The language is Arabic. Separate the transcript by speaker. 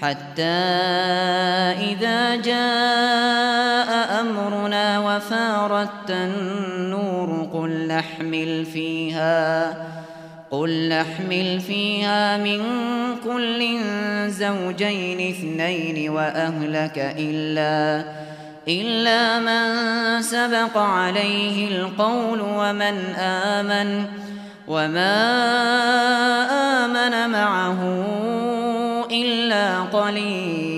Speaker 1: حتى إذا جاء أمرنا وفارت النور قل نحمل فيها من كل زوجين اثنين وأهلك إلا من سبق عليه القول وما آمن معه إلا قليل.